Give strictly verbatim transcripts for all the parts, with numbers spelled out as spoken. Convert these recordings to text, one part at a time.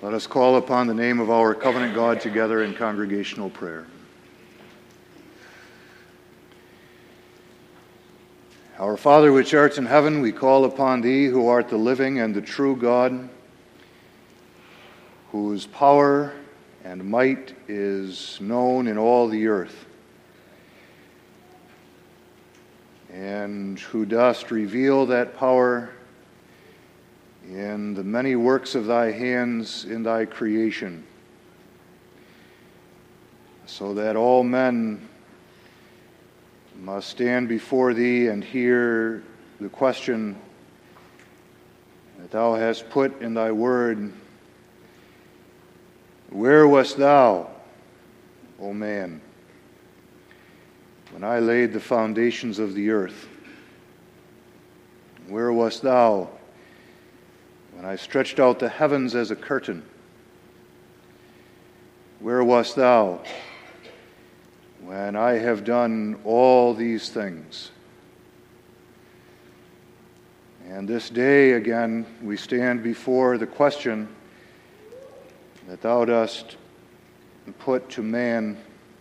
Let us call upon the name of our covenant God together in congregational prayer. Our Father which art in heaven, we call upon thee who art the living and the true God, whose power and might is known in all the earth, and who dost reveal that power in the many works of thy hands in thy creation, so that all men must stand before thee and hear the question that thou hast put in thy word: where wast thou, O man, when I laid the foundations of the earth? Where wast thou when I stretched out the heavens as a curtain? Where wast thou when I have done all these things? And this day again we stand before the question that thou dost put to man: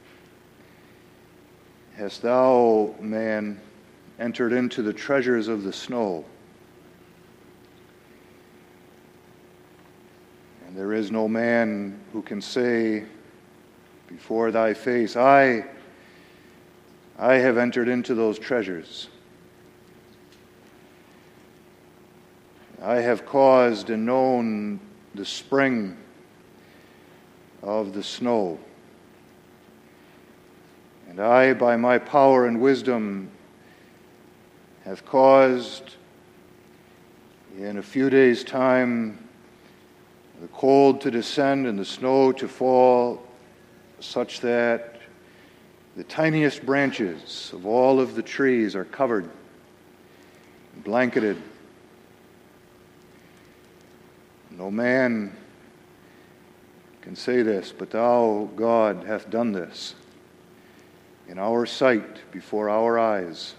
hast thou, man, entered into the treasures of the snow? And there is no man who can say before thy face, I, I have entered into those treasures. I have caused and known the spring of the snow. And I, by my power and wisdom, have caused in a few days' time the cold to descend and the snow to fall, such that the tiniest branches of all of the trees are covered, blanketed. No man can say this, but thou, God, hath done this in our sight, before our eyes,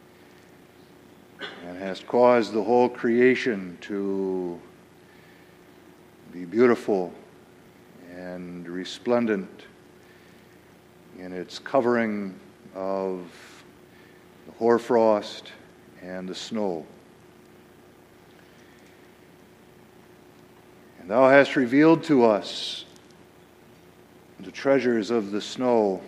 and hast caused the whole creation to be beautiful and resplendent in its covering of the hoarfrost and the snow. And thou hast revealed to us the treasures of the snow,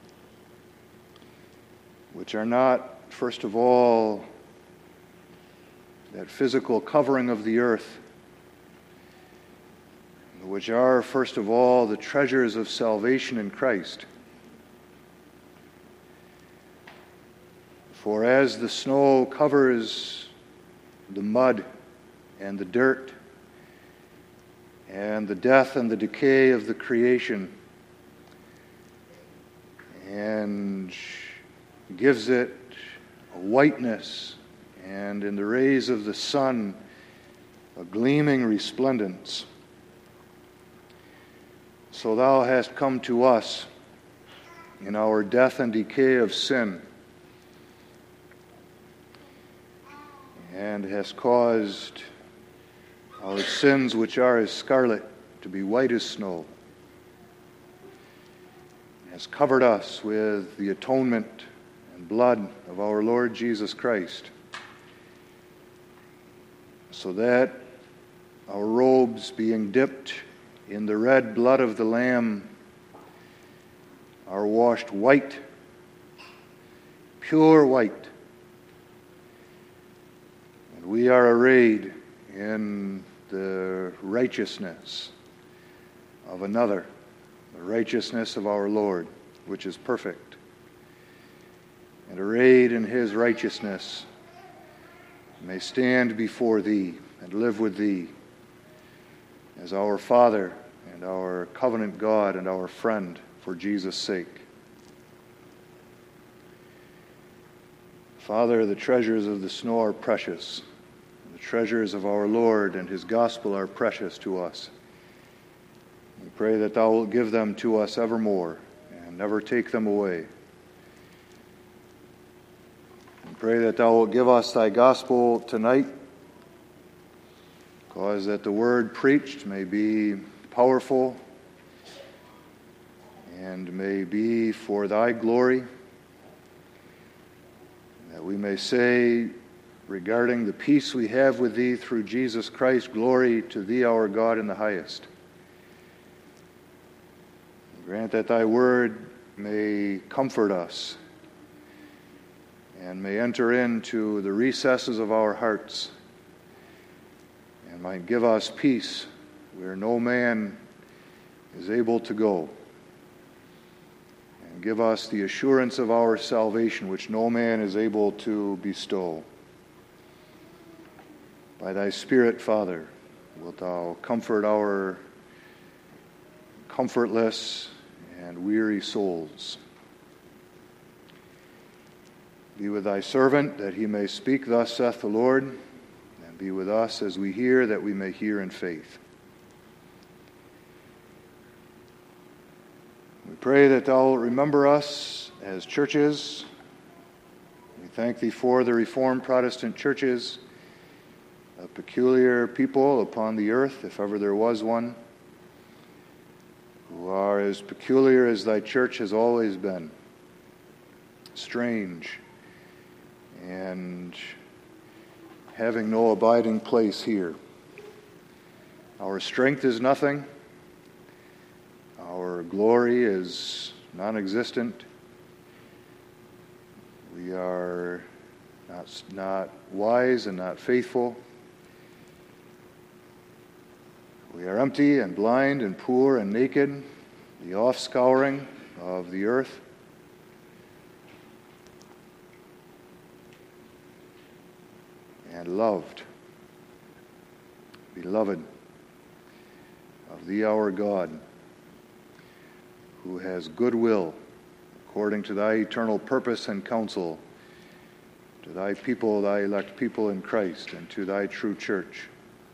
which are not, first of all, that physical covering of the earth, which are, first of all, the treasures of salvation in Christ. For as the snow covers the mud and the dirt and the death and the decay of the creation, and gives it a whiteness, and in the rays of the sun a gleaming resplendence, so thou hast come to us in our death and decay of sin, and hast caused our sins, which are as scarlet, to be white as snow, has covered us with the atonement and blood of our Lord Jesus Christ, so that our robes, being dipped in the red blood of the Lamb, are washed white, pure white, and we are arrayed in the righteousness of another, the righteousness of our Lord, which is perfect. And arrayed in his righteousness, may stand before thee and live with thee as our Father and our covenant God and our friend for Jesus' sake. Father, the treasures of the snow are precious. The treasures of our Lord and his gospel are precious to us. We pray that thou wilt give them to us evermore and never take them away. We pray that thou wilt give us thy gospel tonight, cause that the word preached may be powerful and may be for thy glory, that we may say regarding the peace we have with thee through Jesus Christ, glory to thee, our God, in the highest. Grant that thy word may comfort us and may enter into the recesses of our hearts and might give us peace where no man is able to go, and give us the assurance of our salvation which no man is able to bestow. By thy Spirit, Father, wilt thou comfort our comfortless and weary souls. Be with thy servant, that he may speak, thus saith the Lord, and be with us as we hear, that we may hear in faith. We pray that thou wilt remember us as churches. We thank thee for the Reformed Protestant churches, a peculiar people upon the earth, if ever there was one, who are as peculiar as thy church has always been, strange, and having no abiding place here. Our strength is nothing. Our glory is non-existent. We are not, not wise and not faithful. We are empty and blind and poor and naked, the offscouring of the earth. And loved, beloved of thee, our God, who has good will according to thy eternal purpose and counsel, to thy people, thy elect people in Christ, and to thy true church.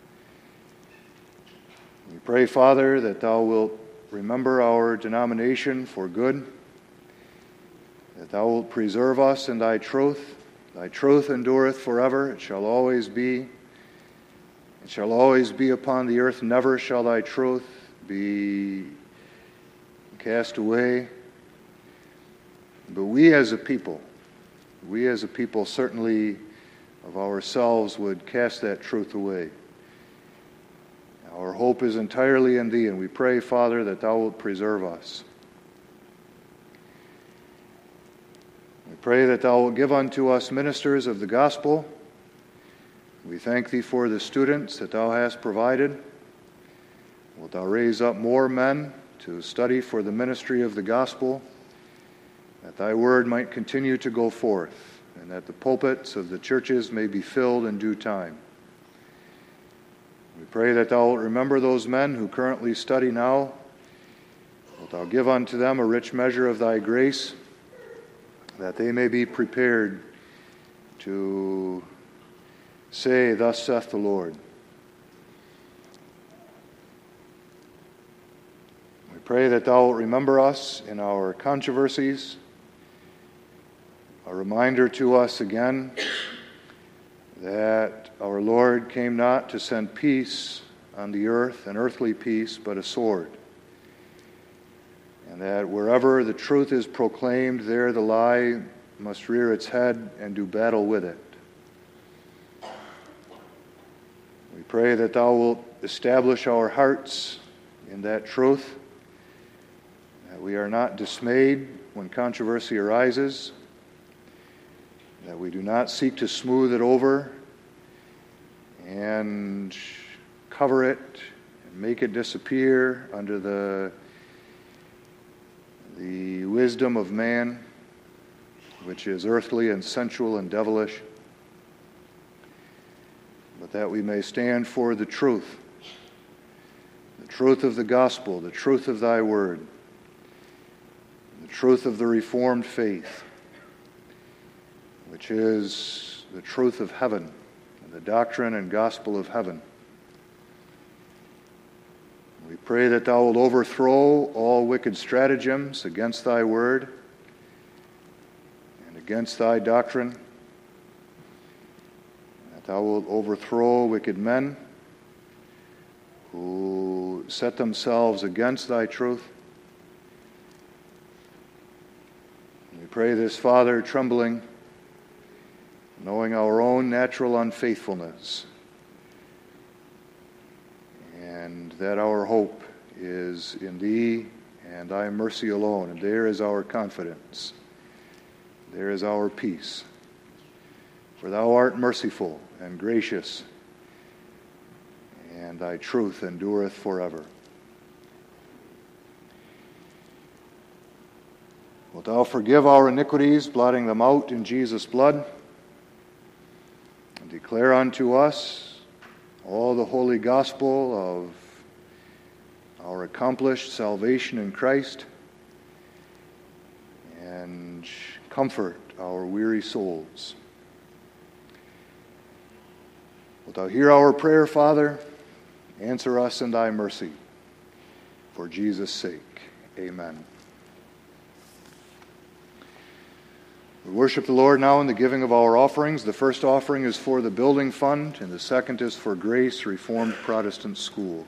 We pray, Father, that thou wilt remember our denomination for good, that thou wilt preserve us in thy truth. Thy truth endureth forever, it shall always be. It shall always be upon the earth, never shall thy truth be cast away. But we as a people, we as a people certainly of ourselves would cast that truth away. Our hope is entirely in thee, and we pray, Father, that thou wilt preserve us. We pray that thou wilt give unto us ministers of the gospel. We thank thee for the students that thou hast provided. Wilt thou raise up more men to study for the ministry of the gospel, that thy word might continue to go forth, and that the pulpits of the churches may be filled in due time. We pray that thou wilt remember those men who currently study now. Wilt thou give unto them a rich measure of thy grace, that they may be prepared to say, thus saith the Lord. We pray that thou wilt remember us in our controversies, a reminder to us again that our Lord came not to send peace on the earth, an earthly peace, but a sword. And that wherever the truth is proclaimed, there the lie must rear its head and do battle with it. We pray that thou wilt establish our hearts in that truth, that we are not dismayed when controversy arises, that we do not seek to smooth it over and cover it and make it disappear under the, the wisdom of man, which is earthly and sensual and devilish, but that we may stand for the truth, the truth of the gospel, the truth of thy word, the truth of the Reformed faith, which is the truth of heaven, and the doctrine and gospel of heaven. We pray that thou wilt overthrow all wicked stratagems against thy word and against thy doctrine, that thou wilt overthrow wicked men who who set themselves against thy truth. We pray this, Father, trembling, knowing our own natural unfaithfulness, and that our hope is in Thee and Thy mercy alone, and there is our confidence. There is our peace. For Thou art merciful and gracious, and Thy truth endureth forever. Wilt Thou forgive our iniquities, blotting them out in Jesus' blood, and declare unto us all the holy gospel of our accomplished salvation in Christ, and comfort our weary souls. Wilt Thou hear our prayer, Father? Answer us in Thy mercy. For Jesus' sake, amen. We worship the Lord now in the giving of our offerings. The first offering is for the building fund, and the second is for Grace Reformed Protestant School.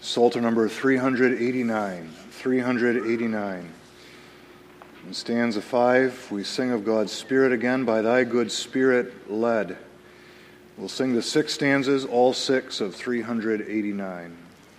Psalter number three eighty-nine. three eighty-nine. In stanza five, we sing of God's Spirit again, by thy good Spirit led. We'll sing the six stanzas, all six of three eighty-nine.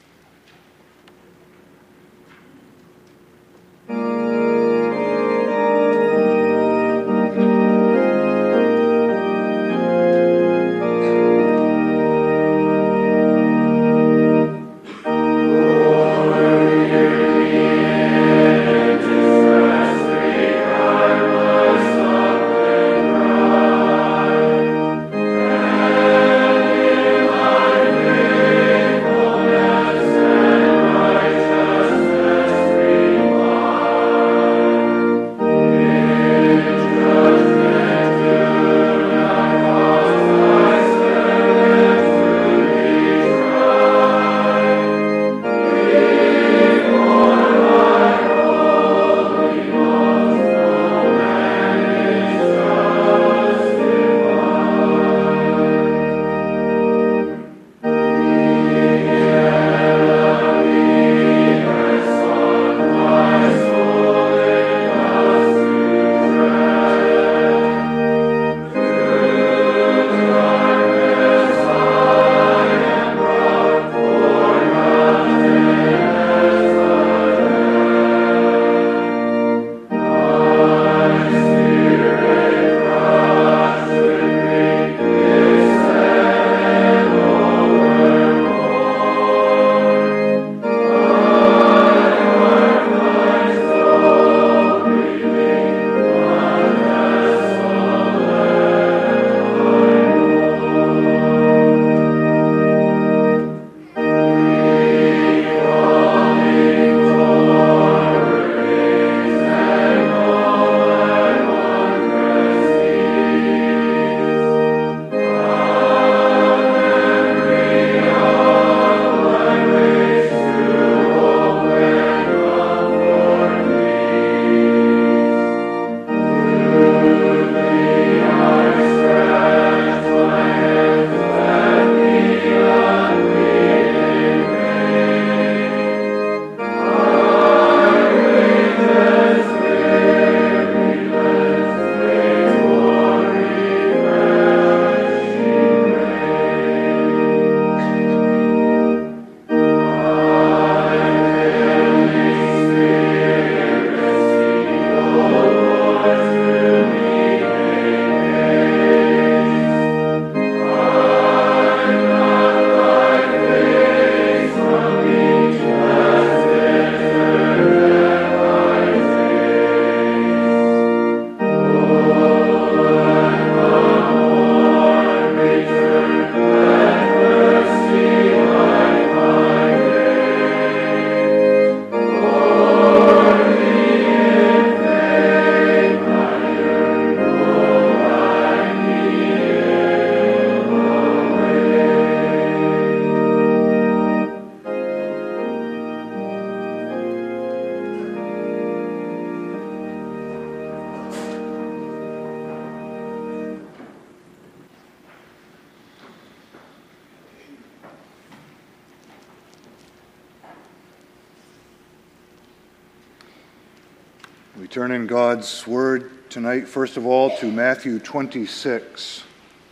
We turn in God's Word tonight, first of all, to Matthew twenty-six.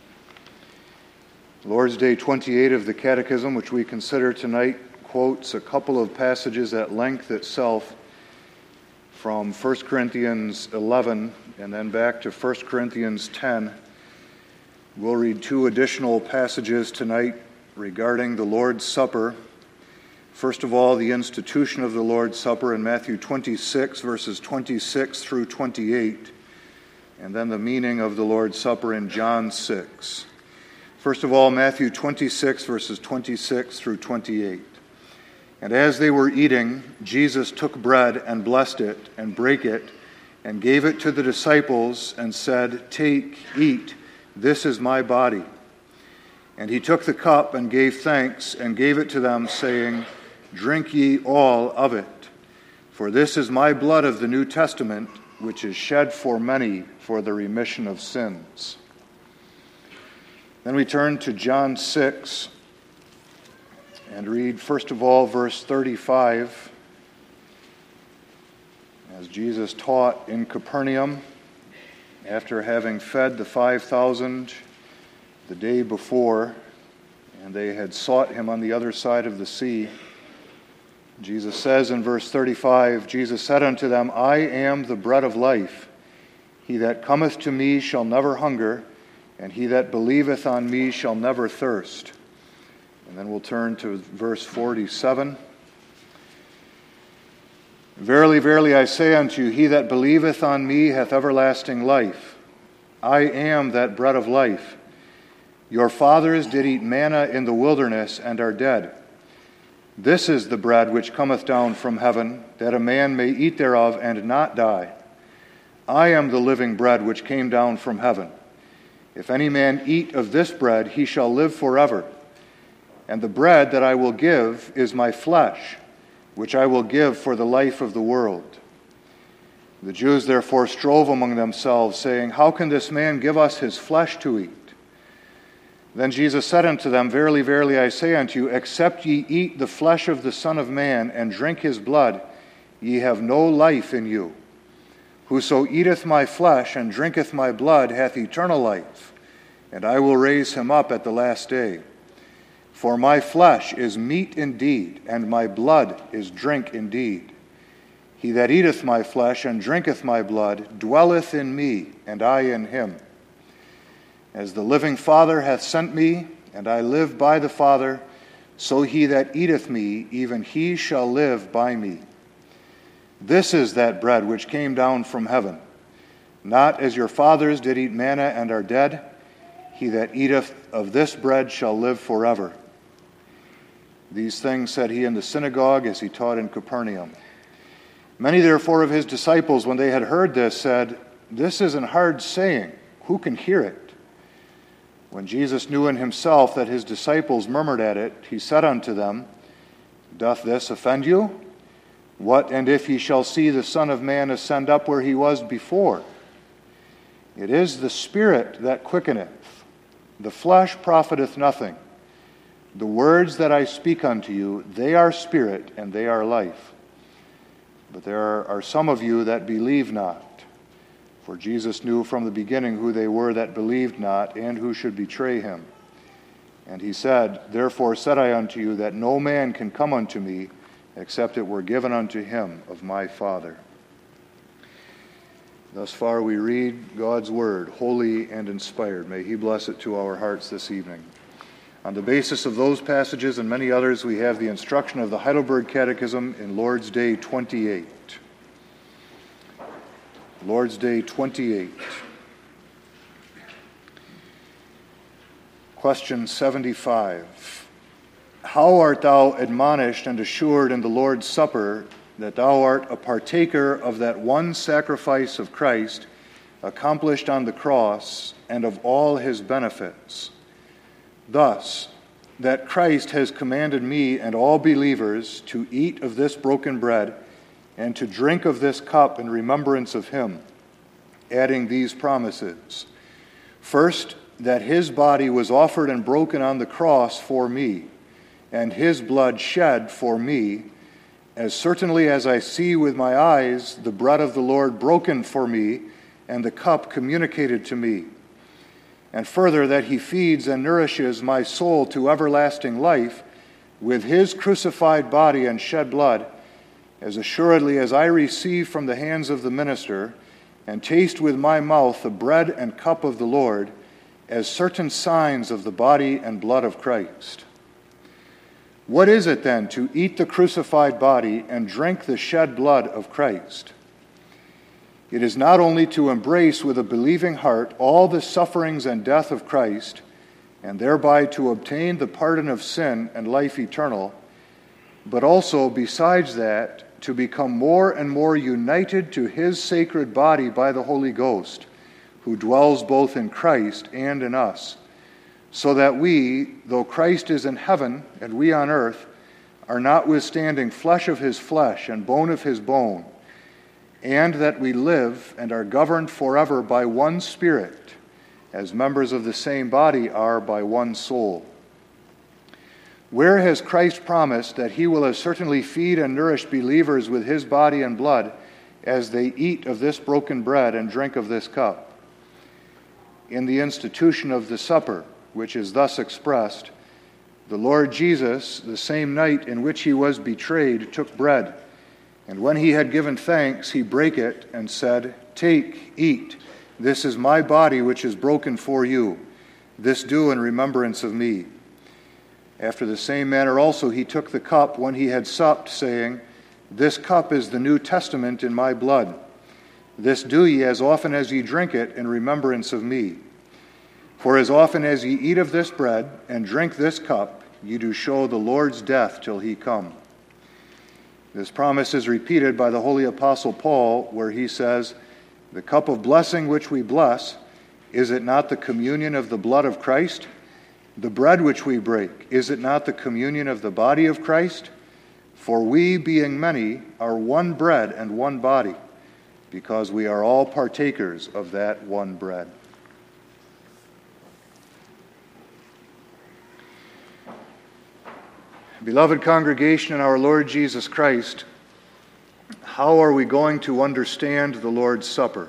Lord's Day twenty-eight of the Catechism, which we consider tonight, quotes a couple of passages at length itself from First Corinthians eleven and then back to First Corinthians ten. We'll read two additional passages tonight regarding the Lord's Supper. First of all, the institution of the Lord's Supper in Matthew twenty-six, verses twenty-six through twenty-eight, and then the meaning of the Lord's Supper in John six. First of all, Matthew twenty-six, verses twenty-six through twenty-eight. And as they were eating, Jesus took bread and blessed it and brake it and gave it to the disciples and said, "Take, eat, this is my body." And he took the cup and gave thanks and gave it to them, saying, "Drink ye all of it, for this is my blood of the New Testament, which is shed for many for the remission of sins." Then we turn to John six, and read first of all verse thirty-five. As Jesus taught in Capernaum, after having fed the five thousand the day before, and they had sought him on the other side of the sea, Jesus says in verse thirty-five, Jesus said unto them, I am the bread of life. He that cometh to me shall never hunger, and he that believeth on me shall never thirst. And then we'll turn to verse forty-seven. Verily, verily, I say unto you, he that believeth on me hath everlasting life. I am that bread of life. Your fathers did eat manna in the wilderness, and are dead. This is the bread which cometh down from heaven, that a man may eat thereof and not die. I am the living bread which came down from heaven. If any man eat of this bread, he shall live forever. And the bread that I will give is my flesh, which I will give for the life of the world. The Jews therefore strove among themselves, saying, How can this man give us his flesh to eat? Then Jesus said unto them, Verily, verily, I say unto you, except ye eat the flesh of the Son of Man, and drink his blood, ye have no life in you. Whoso eateth my flesh and drinketh my blood hath eternal life, and I will raise him up at the last day. For my flesh is meat indeed, and my blood is drink indeed. He that eateth my flesh and drinketh my blood dwelleth in me, and I in him. As the living Father hath sent me, and I live by the Father, so he that eateth me, even he shall live by me. This is that bread which came down from heaven, not as your fathers did eat manna and are dead. He that eateth of this bread shall live forever. These things said he in the synagogue as he taught in Capernaum. Many therefore of his disciples, when they had heard this, said, This is an hard saying. Who can hear it? When Jesus knew in himself that his disciples murmured at it, he said unto them, Doth this offend you? What and if ye shall see the Son of Man ascend up where he was before? It is the Spirit that quickeneth. The flesh profiteth nothing. The words that I speak unto you, they are spirit, and they are life. But there are some of you that believe not. For Jesus knew from the beginning who they were that believed not, and who should betray him. And he said, Therefore said I unto you, that no man can come unto me, except it were given unto him of my Father. Thus far we read God's word, holy and inspired. May he bless it to our hearts this evening. On the basis of those passages and many others, we have the instruction of the Heidelberg Catechism in Lord's Day twenty-eight. Lord's Day twenty-eight. Question seventy-five. How art thou admonished and assured in the Lord's Supper that thou art a partaker of that one sacrifice of Christ accomplished on the cross and of all his benefits? Thus, that Christ has commanded me and all believers to eat of this broken bread and to drink of this cup in remembrance of him, adding these promises. First, that his body was offered and broken on the cross for me, and his blood shed for me, as certainly as I see with my eyes the bread of the Lord broken for me, and the cup communicated to me. And further, that he feeds and nourishes my soul to everlasting life with his crucified body and shed blood, as assuredly as I receive from the hands of the minister, and taste with my mouth the bread and cup of the Lord, as certain signs of the body and blood of Christ. What is it then to eat the crucified body and drink the shed blood of Christ? It is not only to embrace with a believing heart all the sufferings and death of Christ, and thereby to obtain the pardon of sin and life eternal, but also, besides that, to become more and more united to his sacred body by the Holy Ghost, who dwells both in Christ and in us, so that we, though Christ is in heaven and we on earth, are notwithstanding flesh of his flesh and bone of his bone, and that we live and are governed forever by one Spirit, as members of the same body are by one soul. Where has Christ promised that he will as certainly feed and nourish believers with his body and blood as they eat of this broken bread and drink of this cup? In the institution of the supper, which is thus expressed, the Lord Jesus, the same night in which he was betrayed, took bread, and when he had given thanks, he brake it and said, "Take, eat, this is my body which is broken for you. This do in remembrance of me." After the same manner also he took the cup when he had supped, saying, "This cup is the New Testament in my blood. This do ye as often as ye drink it in remembrance of me. For as often as ye eat of this bread and drink this cup, ye do show the Lord's death till he come." This promise is repeated by the Holy Apostle Paul, where he says, "The cup of blessing which we bless, is it not the communion of the blood of Christ? The bread which we break, is it not the communion of the body of Christ? For we, being many, are one bread and one body, because we are all partakers of that one bread." Beloved congregation in our Lord Jesus Christ, how are we going to understand the Lord's Supper?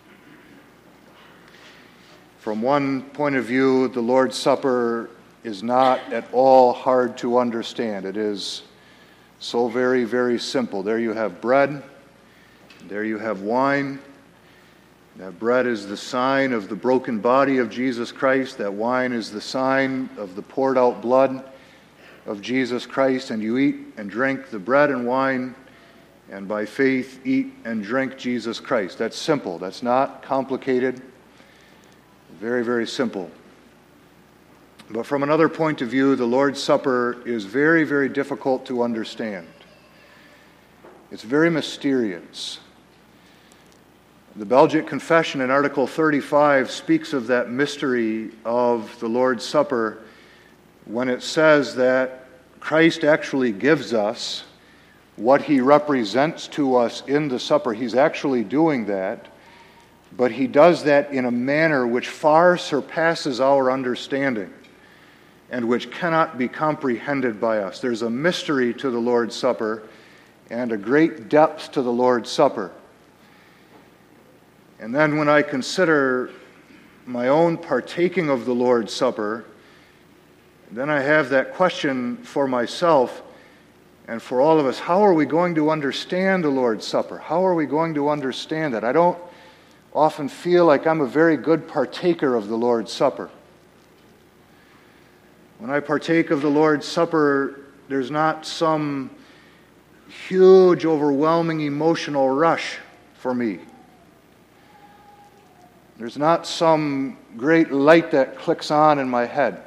From one point of view, the Lord's Supper is not at all hard to understand. It is so very, very simple. There you have bread, there you have wine. That bread is the sign of the broken body of Jesus Christ. That wine is the sign of the poured out blood of Jesus Christ. And you eat and drink the bread and wine, and by faith eat and drink Jesus Christ. That's simple. That's not complicated. Very, very simple. But from another point of view, the Lord's Supper is very, very difficult to understand. It's very mysterious. The Belgic Confession in Article thirty-five speaks of that mystery of the Lord's Supper when it says that Christ actually gives us what he represents to us in the supper. He's actually doing that. But he does that in a manner which far surpasses our understanding and which cannot be comprehended by us. There's a mystery to the Lord's Supper and a great depth to the Lord's Supper. And then when I consider my own partaking of the Lord's Supper, then I have that question for myself and for all of us. How are we going to understand the Lord's Supper? How are we going to understand it? I don't often feel like I'm a very good partaker of the Lord's Supper. When I partake of the Lord's Supper, there's not some huge, overwhelming emotional rush for me. There's not some great light that clicks on in my head.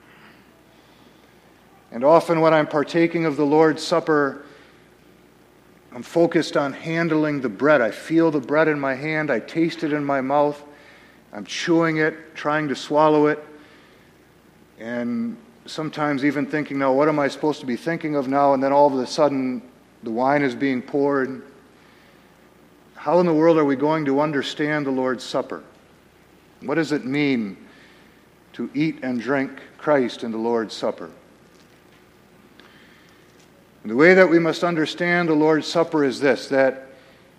And often when I'm partaking of the Lord's Supper, I'm focused on handling the bread. I feel the bread in my hand. I taste it in my mouth. I'm chewing it, trying to swallow it. And sometimes even thinking, now, what am I supposed to be thinking of now? And then all of a sudden, the wine is being poured. How in the world are we going to understand the Lord's Supper? What does it mean to eat and drink Christ in the Lord's Supper? The way that we must understand the Lord's Supper is this, that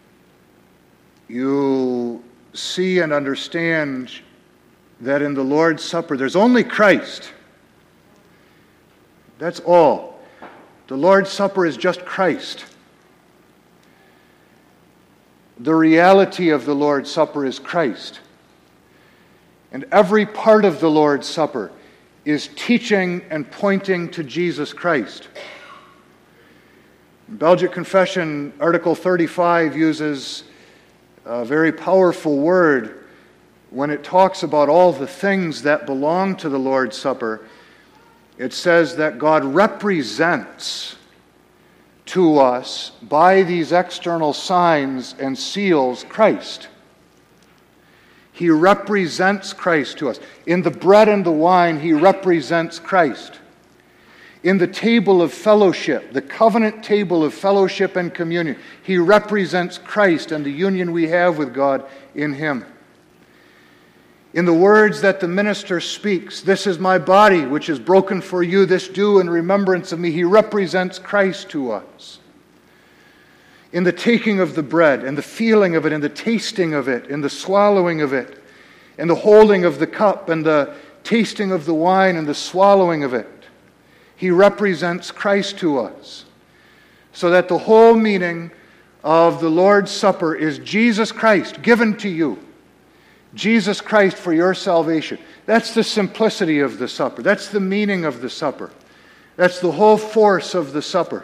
you see and understand that in the Lord's Supper there's only Christ. That's all. The Lord's Supper is just Christ. The reality of the Lord's Supper is Christ. And every part of the Lord's Supper is teaching and pointing to Jesus Christ. Belgic Confession, Article thirty-five, uses a very powerful word when it talks about all the things that belong to the Lord's Supper. It says that God represents to us, by these external signs and seals, Christ. He represents Christ to us. In the bread and the wine, he represents Christ. In the table of fellowship, the covenant table of fellowship and communion, he represents Christ and the union we have with God in him. In the words that the minister speaks, "This is my body, which is broken for you. This do in remembrance of me." He represents Christ to us. In the taking of the bread, and the feeling of it, and the tasting of it, and the swallowing of it, and the holding of the cup, and the tasting of the wine, and the swallowing of it, He represents Christ to us. So that the whole meaning of the Lord's Supper is Jesus Christ given to you. Jesus Christ for your salvation. That's the simplicity of the supper. That's the meaning of the supper. That's the whole force of the supper.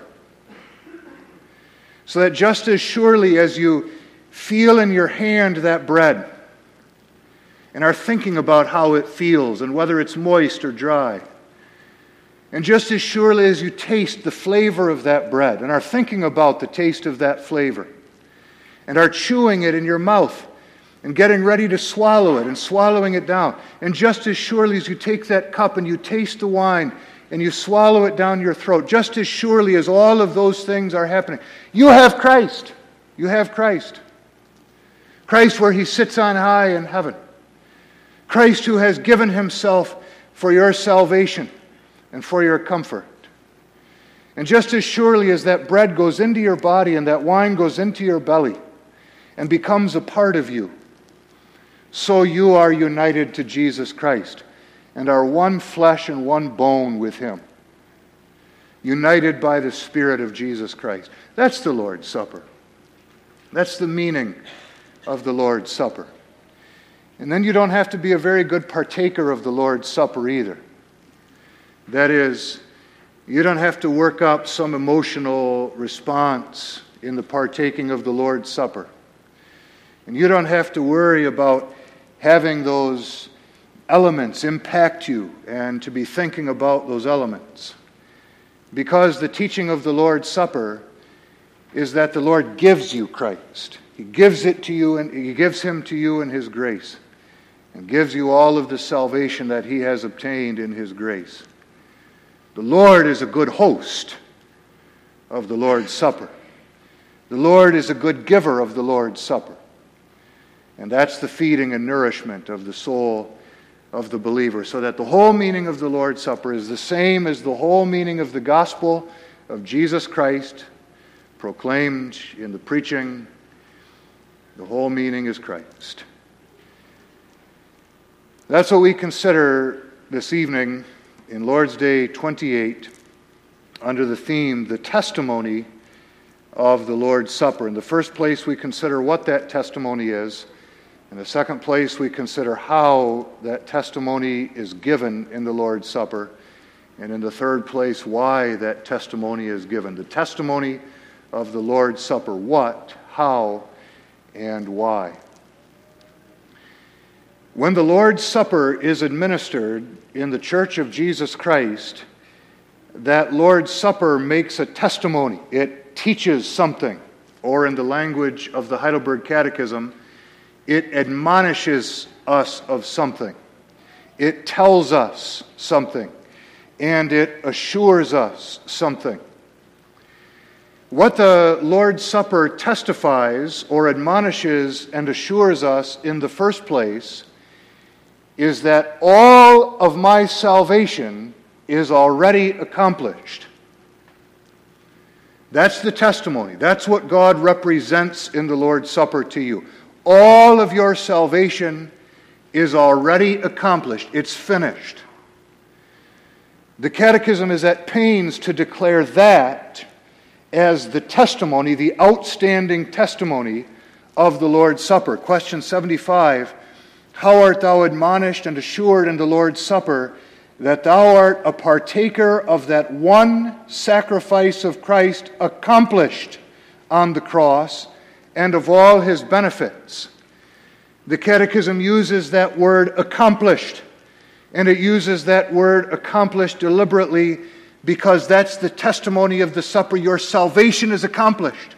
So that just as surely as you feel in your hand that bread and are thinking about how it feels and whether it's moist or dry, and just as surely as you taste the flavor of that bread and are thinking about the taste of that flavor and are chewing it in your mouth and getting ready to swallow it and swallowing it down, and just as surely as you take that cup and you taste the wine and you swallow it down your throat, just as surely as all of those things are happening, you have Christ. You have Christ. Christ where He sits on high in heaven. Christ who has given Himself for your salvation and for your comfort. And just as surely as that bread goes into your body and that wine goes into your belly and becomes a part of you, so you are united to Jesus Christ and are one flesh and one bone with Him, united by the Spirit of Jesus Christ. That's the Lord's Supper. That's the meaning of the Lord's Supper. And then you don't have to be a very good partaker of the Lord's Supper either. That is, you don't have to work up some emotional response in the partaking of the Lord's Supper. And you don't have to worry about having those elements impact you and to be thinking about those elements. Because the teaching of the Lord's Supper is that the Lord gives you Christ. He gives it to you, and He gives Him to you in His grace, and gives you all of the salvation that He has obtained in His grace. The Lord is a good host of the Lord's Supper. The Lord is a good giver of the Lord's Supper. And that's the feeding and nourishment of the soul of the believer. So that the whole meaning of the Lord's Supper is the same as the whole meaning of the gospel of Jesus Christ, proclaimed in the preaching. The whole meaning is Christ. That's what we consider this evening in Lord's Day twenty-eight under the theme, the testimony of the Lord's Supper. In the first place, we consider what that testimony is. In the second place, we consider how that testimony is given in the Lord's Supper. And in the third place, why that testimony is given. The testimony of the Lord's Supper. What, how, and why. When the Lord's Supper is administered in the Church of Jesus Christ, that Lord's Supper makes a testimony. It teaches something. Or in the language of the Heidelberg Catechism, it admonishes us of something. It tells us something. And it assures us something. What the Lord's Supper testifies or admonishes and assures us in the first place is that all of my salvation is already accomplished. That's the testimony. That's what God represents in the Lord's Supper to you. All of your salvation is already accomplished. It's finished. The Catechism is at pains to declare that as the testimony, the outstanding testimony of the Lord's Supper. Question seventy-five, how art thou admonished and assured in the Lord's Supper that thou art a partaker of that one sacrifice of Christ accomplished on the cross and of all His benefits? The Catechism uses that word accomplished, and it uses that word accomplished deliberately because that's the testimony of the supper. Your salvation is accomplished.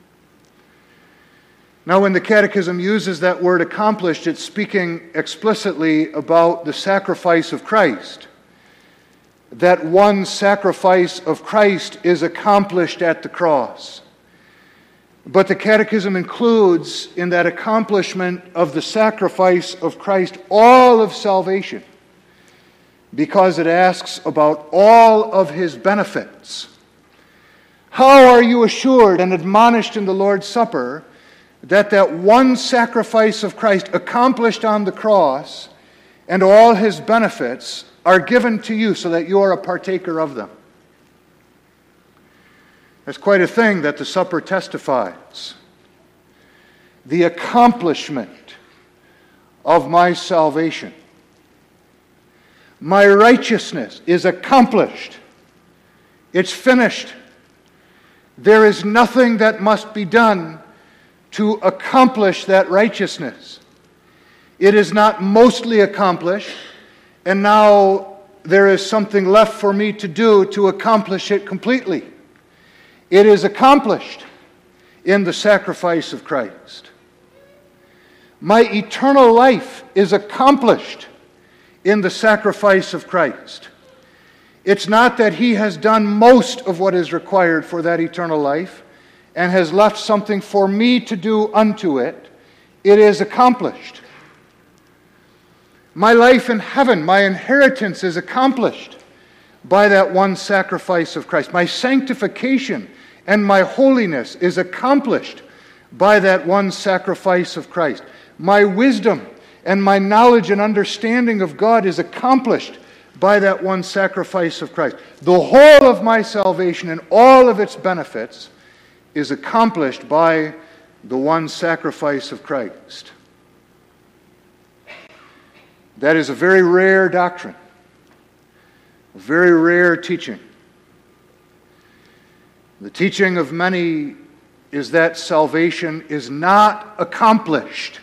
Now, when the Catechism uses that word accomplished, it's speaking explicitly about the sacrifice of Christ. That one sacrifice of Christ is accomplished at the cross. But the Catechism includes in that accomplishment of the sacrifice of Christ all of salvation, because it asks about all of his benefits. How are you assured and admonished in the Lord's Supper that that one sacrifice of Christ accomplished on the cross and all his benefits are given to you so that you are a partaker of them? That's quite a thing that the supper testifies. The accomplishment of my salvation. My righteousness is accomplished. It's finished. There is nothing that must be done to accomplish that righteousness. It is not mostly accomplished, and now there is something left for me to do to accomplish it completely. It is accomplished in the sacrifice of Christ. My eternal life is accomplished in the sacrifice of Christ. It's not that he has done most of what is required for that eternal life and has left something for me to do unto it. It is accomplished. My life in heaven, my inheritance is accomplished by that one sacrifice of Christ. My sanctification and my holiness is accomplished by that one sacrifice of Christ. My wisdom and my knowledge and understanding of God is accomplished by that one sacrifice of Christ. The whole of my salvation and all of its benefits is accomplished by the one sacrifice of Christ. That is a very rare doctrine, a very rare teaching. The teaching of many is that salvation is not accomplished,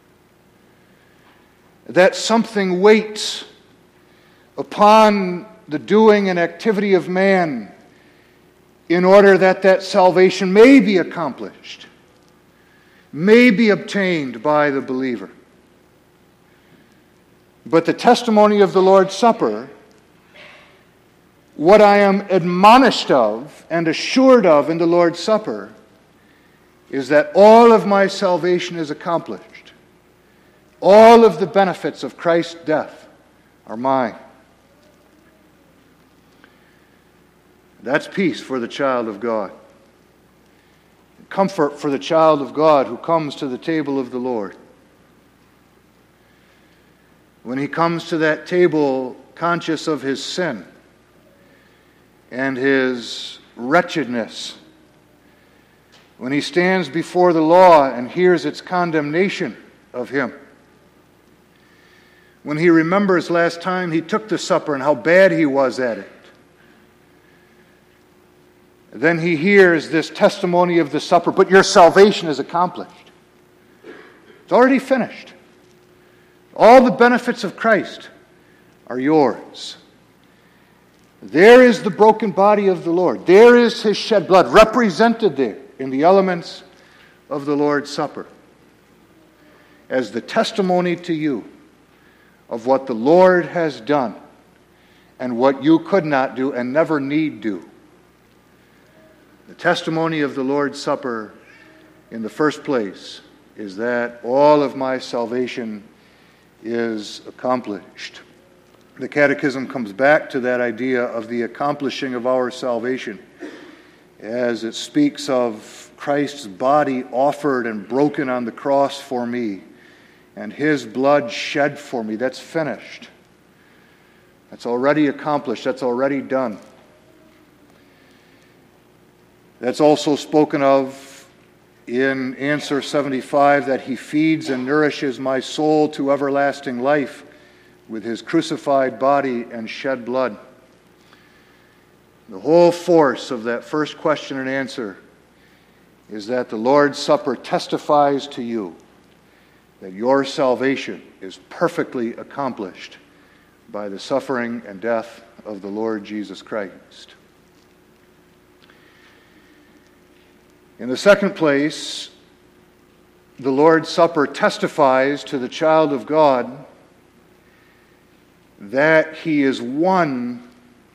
that something waits upon the doing and activity of man in order that that salvation may be accomplished, may be obtained by the believer. But the testimony of the Lord's Supper, what I am admonished of and assured of in the Lord's Supper, is that all of my salvation is accomplished. All of the benefits of Christ's death are mine. That's peace for the child of God. Comfort for the child of God who comes to the table of the Lord. When he comes to that table conscious of his sin and his wretchedness, when he stands before the law and hears its condemnation of him, when he remembers last time he took the supper and how bad he was at it, then he hears this testimony of the supper, but your salvation is accomplished. It's already finished. All the benefits of Christ are yours. There is the broken body of the Lord. There is his shed blood represented there in the elements of the Lord's Supper as the testimony to you of what the Lord has done and what you could not do and never need do. The testimony of the Lord's Supper in the first place is that all of my salvation is accomplished. The Catechism comes back to that idea of the accomplishing of our salvation as it speaks of Christ's body offered and broken on the cross for me and his blood shed for me. That's finished. That's already accomplished. That's already done. That's also spoken of in answer seventy-five, that he feeds and nourishes my soul to everlasting life with his crucified body and shed blood. The whole force of that first question and answer is that the Lord's Supper testifies to you that your salvation is perfectly accomplished by the suffering and death of the Lord Jesus Christ. In the second place, the Lord's Supper testifies to the child of God that he is one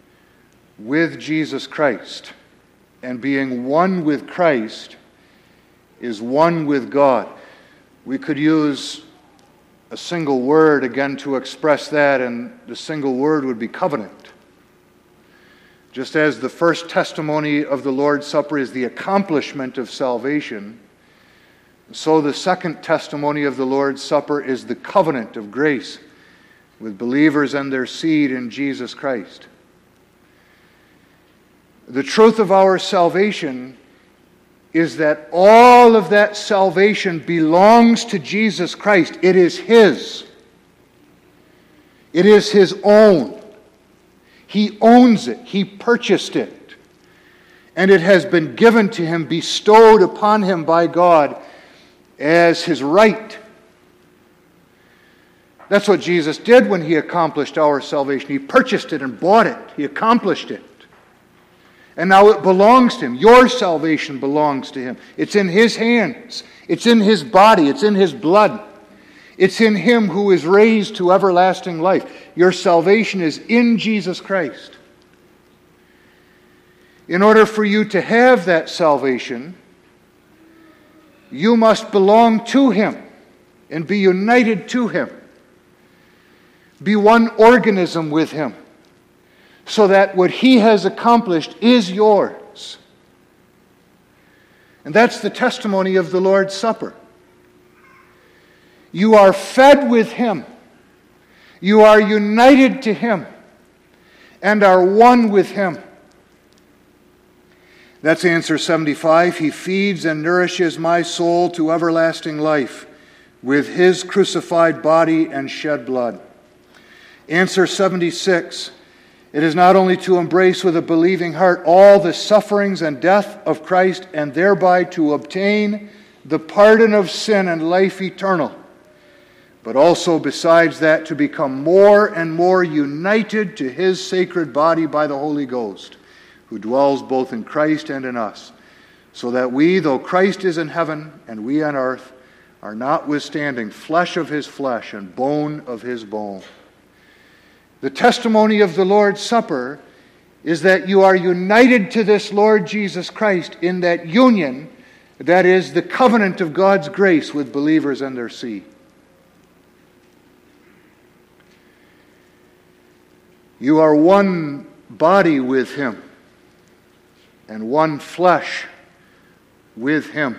with Jesus Christ. And being one with Christ, is one with God. We could use a single word again to express that, and the single word would be covenant. Just as the first testimony of the Lord's Supper is the accomplishment of salvation, so the second testimony of the Lord's Supper is the covenant of grace with believers and their seed in Jesus Christ. The truth of our salvation is that all of that salvation belongs to Jesus Christ. It is His. It is His own. He owns it. He purchased it. And it has been given to Him, bestowed upon Him by God as His right. That's what Jesus did when He accomplished our salvation. He purchased it and bought it. He accomplished it. And now it belongs to Him. Your salvation belongs to Him. It's in His hands. It's in His body. It's in His blood. It's in Him who is raised to everlasting life. Your salvation is in Jesus Christ. In order for you to have that salvation, you must belong to Him and be united to Him. Be one organism with Him, so that what He has accomplished is yours. And that's the testimony of the Lord's Supper. You are fed with Him. You are united to Him and are one with Him. That's answer seventy-five. He feeds and nourishes my soul to everlasting life with His crucified body and shed blood. Answer seventy-six. It is not only to embrace with a believing heart all the sufferings and death of Christ and thereby to obtain the pardon of sin and life eternal, but also besides that to become more and more united to His sacred body by the Holy Ghost, who dwells both in Christ and in us, so that we, though Christ is in heaven and we on earth, are notwithstanding flesh of His flesh and bone of His bone. The testimony of the Lord's Supper is that you are united to this Lord Jesus Christ in that union that is the covenant of God's grace with believers and their seed. You are one body with Him and one flesh with Him.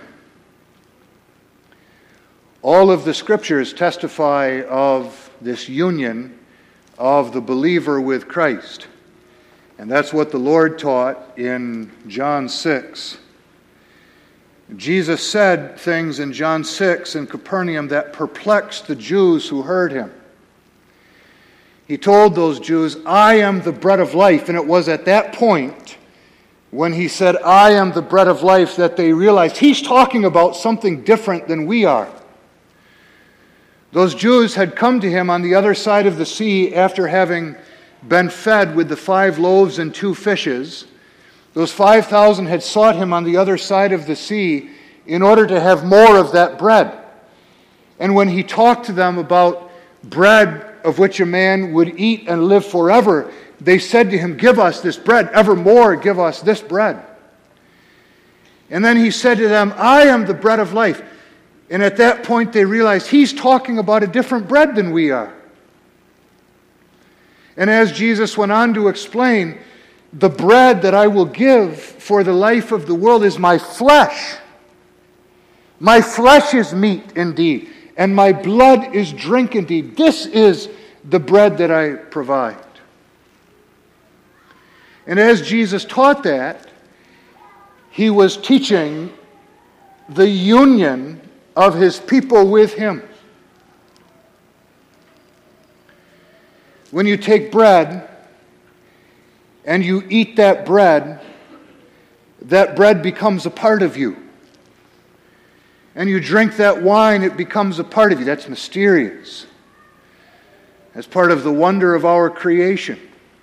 All of the Scriptures testify of this union of the believer with Christ. And that's what the Lord taught in John six. Jesus said things in John six in Capernaum that perplexed the Jews who heard Him. He told those Jews, I am the bread of life. And it was at that point when He said, I am the bread of life, that they realized He's talking about something different than we are. Those Jews had come to Him on the other side of the sea after having been fed with the five loaves and two fishes. Those five thousand had sought Him on the other side of the sea in order to have more of that bread. And when He talked to them about bread of which a man would eat and live forever, they said to Him, give us this bread, evermore give us this bread. And then He said to them, I am the bread of life. And at that point they realized He's talking about a different bread than we are. And as Jesus went on to explain, the bread that I will give for the life of the world is my flesh. My flesh is meat indeed, and my blood is drink indeed. This is the bread that I provide. And as Jesus taught that, He was teaching the union of His people with Him. When you take bread and you eat that bread, that bread becomes a part of you. And you drink that wine, it becomes a part of you. That's mysterious. That's part of the wonder of our creation.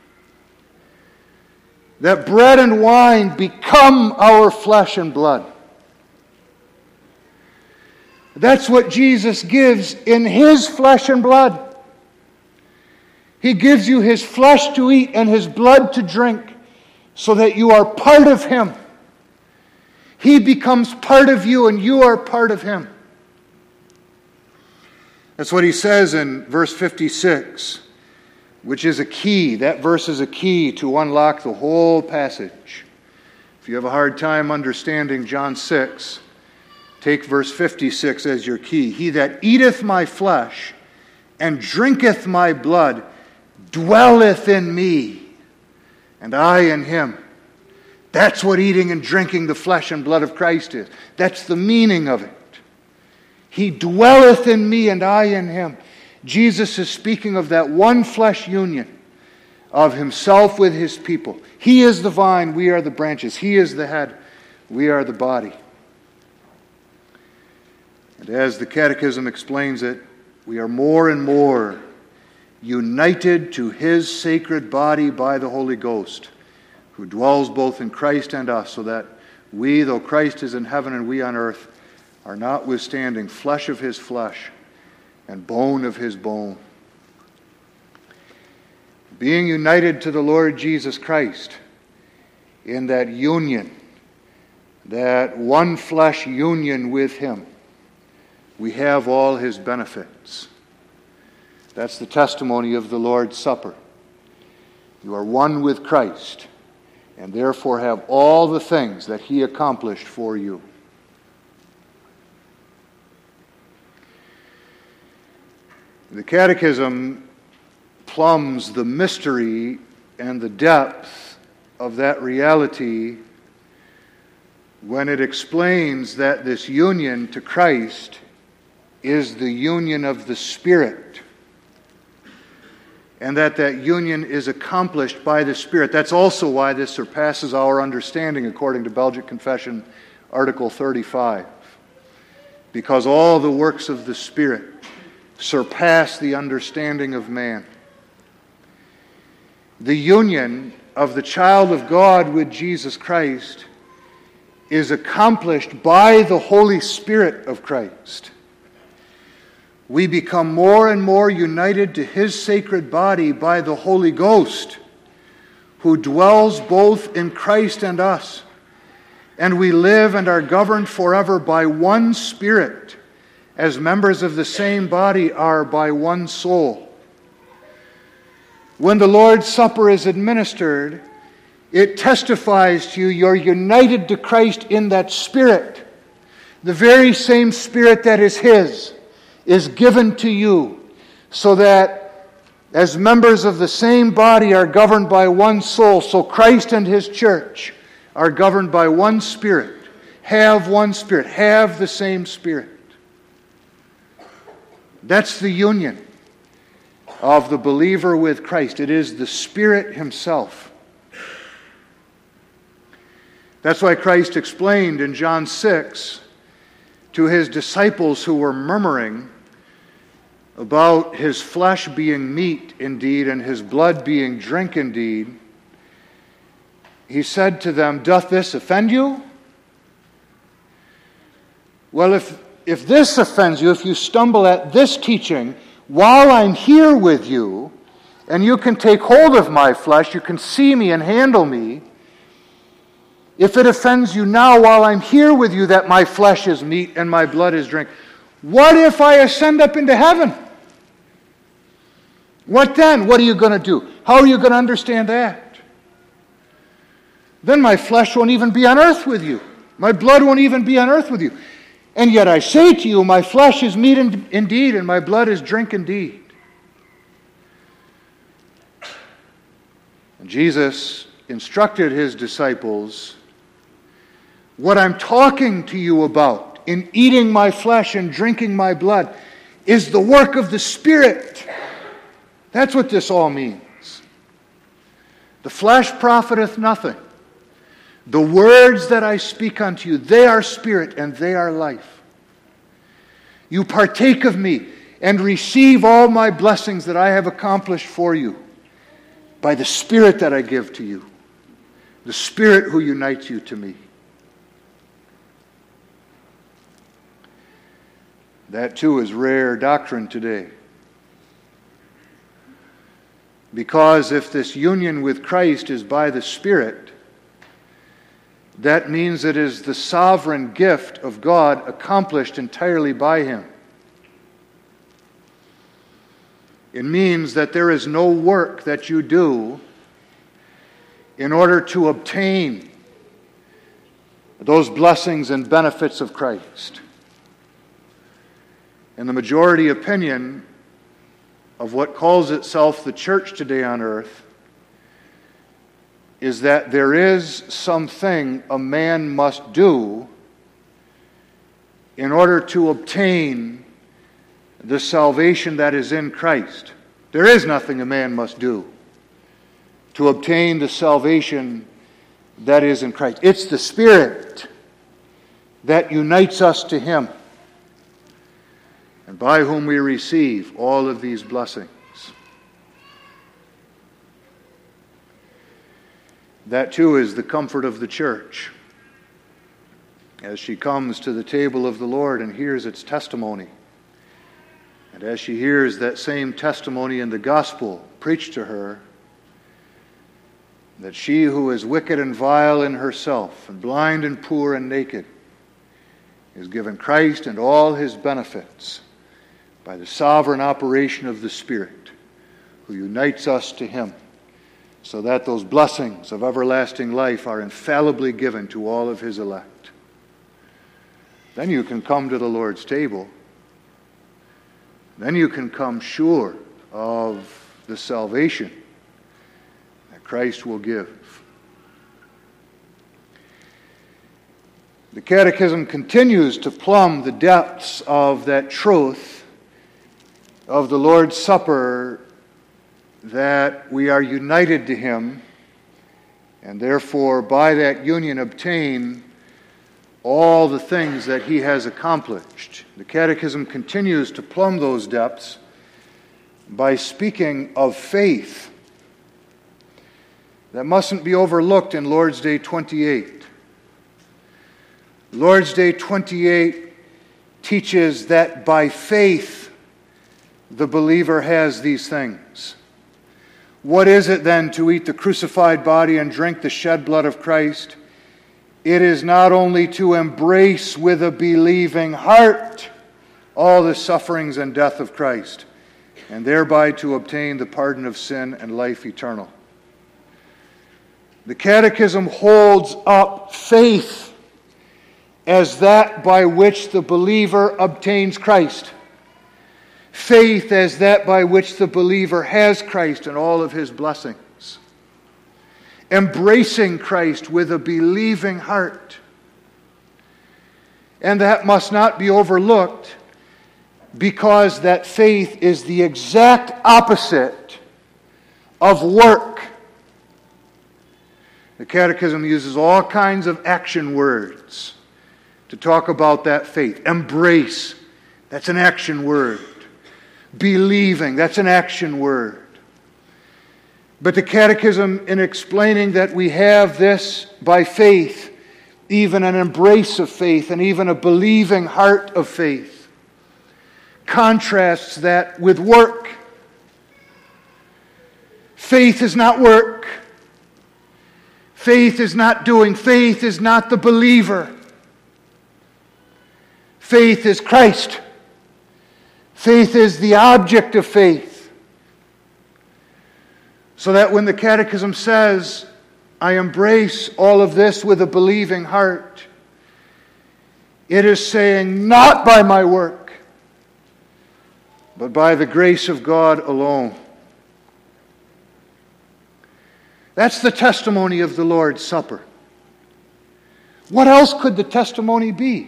That bread and wine become our flesh and blood. That's what Jesus gives in His flesh and blood. He gives you His flesh to eat and His blood to drink so that you are part of Him. He becomes part of you and you are part of him. That's what he says in verse fifty-six, which is a key. That verse is a key to unlock the whole passage. If you have a hard time understanding John six, take verse fifty-six as your key. He that eateth my flesh and drinketh my blood dwelleth in me, and I in him. That's what eating and drinking the flesh and blood of Christ is. That's the meaning of it. He dwelleth in me and I in him. Jesus is speaking of that one flesh union of himself with his people. He is the vine, we are the branches. He is the head, we are the body. And as the Catechism explains it, we are more and more united to his sacred body by the Holy Ghost, who dwells both in Christ and us, so that we, though Christ is in heaven and we on earth, are notwithstanding flesh of his flesh and bone of his bone. Being united to the Lord Jesus Christ in that union, that one flesh union with him, we have all his benefits. That's the testimony of the Lord's Supper. You are one with Christ, and therefore have all the things that he accomplished for you. The Catechism plumbs the mystery and the depth of that reality when it explains that this union to Christ is the union of the Spirit, and that that union is accomplished by the Spirit. That's also why this surpasses our understanding, according to Belgic Confession, Article thirty-five. Because all the works of the Spirit surpass the understanding of man. The union of the child of God with Jesus Christ is accomplished by the Holy Spirit of Christ. We become more and more united to his sacred body by the Holy Ghost, who dwells both in Christ and us. And we live and are governed forever by one Spirit, as members of the same body are by one soul. When the Lord's Supper is administered, it testifies to you you're united to Christ in that Spirit. The very same Spirit that is his is given to you, so that as members of the same body are governed by one soul, so Christ and his church are governed by one Spirit, have one Spirit, have the same Spirit. That's the union of the believer with Christ. It is the Spirit himself. That's why Christ explained in John six to his disciples who were murmuring about his flesh being meat indeed and his blood being drink indeed. He said to them, "Doth this offend you?" Well, if If this offends you, if you stumble at this teaching while I'm here with you, and you can take hold of my flesh, you can see me and handle me, if it offends you now while I'm here with you that my flesh is meat and my blood is drink, what if I ascend up into heaven? What then? What are you going to do? How are you going to understand that? Then my flesh won't even be on earth with you. My blood won't even be on earth with you. And yet I say to you, my flesh is meat in, indeed, and my blood is drink indeed. And Jesus instructed his disciples, what I'm talking to you about in eating my flesh and drinking my blood is the work of the Spirit. That's what this all means. The flesh profiteth nothing. The words that I speak unto you, they are spirit and they are life. You partake of me and receive all my blessings that I have accomplished for you by the Spirit that I give to you, the Spirit who unites you to me. That too is rare doctrine today. Because if this union with Christ is by the Spirit, that means it is the sovereign gift of God accomplished entirely by Him. It means that there is no work that you do in order to obtain those blessings and benefits of Christ. And the majority opinion of what calls itself the church today on earth is that there is something a man must do in order to obtain the salvation that is in Christ. There is nothing a man must do to obtain the salvation that is in Christ. It's the Spirit that unites us to Him, and by whom we receive all of these blessings. That too is the comfort of the church as she comes to the table of the Lord and hears its testimony. And as she hears that same testimony in the gospel preached to her, that she who is wicked and vile in herself, and blind and poor and naked, is given Christ and all His benefits by the sovereign operation of the Spirit, who unites us to Him, so that those blessings of everlasting life are infallibly given to all of His elect. Then you can come to the Lord's table. Then you can come sure of the salvation that Christ will give. The Catechism continues to plumb the depths of that truth of the Lord's Supper, that we are united to Him, and therefore by that union obtain all the things that He has accomplished. The Catechism continues to plumb those depths by speaking of faith. That mustn't be overlooked in Lord's Day twenty-eight. Lord's Day twenty-eight teaches that by faith the believer has these things. What is it then to eat the crucified body and drink the shed blood of Christ? It is not only to embrace with a believing heart all the sufferings and death of Christ, and thereby to obtain the pardon of sin and life eternal. The Catechism holds up faith as that by which the believer obtains Christ. Faith as that by which the believer has Christ and all of His blessings. Embracing Christ with a believing heart. And that must not be overlooked, because that faith is the exact opposite of work. The Catechism uses all kinds of action words to talk about that faith. Embrace, that's an action word. Believing, that's an action word. But the Catechism, in explaining that we have this by faith, even an embrace of faith and even a believing heart of faith, contrasts that with work. Faith is not work. Faith is not doing. Faith is not the believer. Faith is Christ. Faith is the object of faith. So that when the Catechism says, I embrace all of this with a believing heart, it is saying, not by my work, but by the grace of God alone. That's the testimony of the Lord's Supper. What else could the testimony be?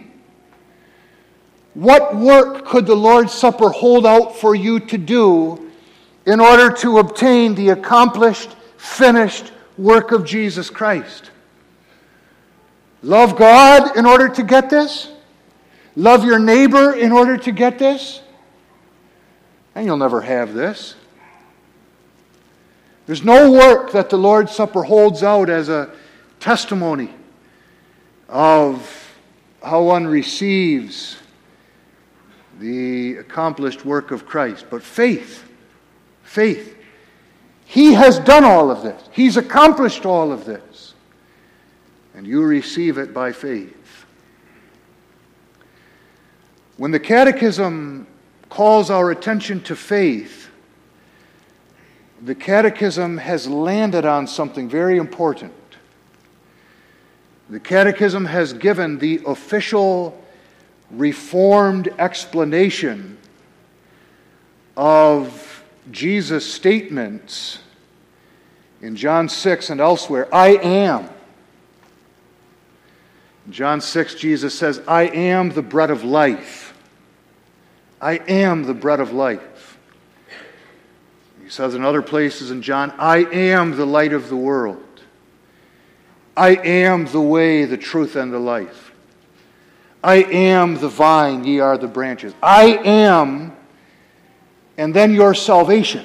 What work could the Lord's Supper hold out for you to do in order to obtain the accomplished, finished work of Jesus Christ? Love God in order to get this? Love your neighbor in order to get this? And you'll never have this. There's no work that the Lord's Supper holds out as a testimony of how one receives the accomplished work of Christ. But faith, faith. He has done all of this. He's accomplished all of this. and you receive it by faith. When the Catechism calls our attention to faith, the Catechism has landed on something very important. The Catechism has given the official Reformed explanation of Jesus' statements in John six and elsewhere. I am. In John six, Jesus says, I am the bread of life. I am the bread of life. He says in other places in John, I am the light of the world. I am the way, the truth, and the life. I am the vine, ye are the branches. I am, and then your salvation.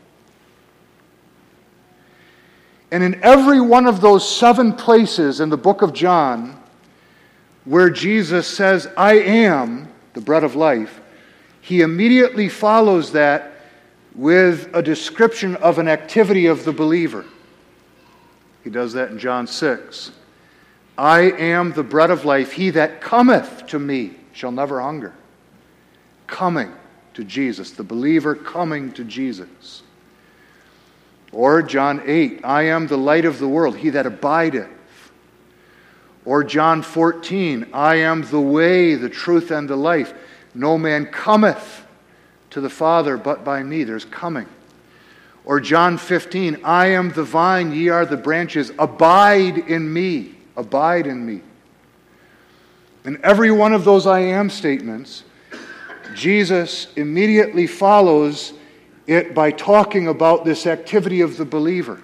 And in every one of those seven places in the book of John where Jesus says, I am the bread of life, he immediately follows that with a description of an activity of the believer. He does that in John six. I am the bread of life. He that cometh to me shall never hunger. Coming to Jesus. The believer coming to Jesus. Or John eight. I am the light of the world. He that abideth. Or John fourteen. I am the way, the truth, and the life. No man cometh to the Father but by me. There's coming. Or John fifteen, I am the vine, ye are the branches. Abide in me. Abide in me. In every one of those I am statements, Jesus immediately follows it by talking about this activity of the believer.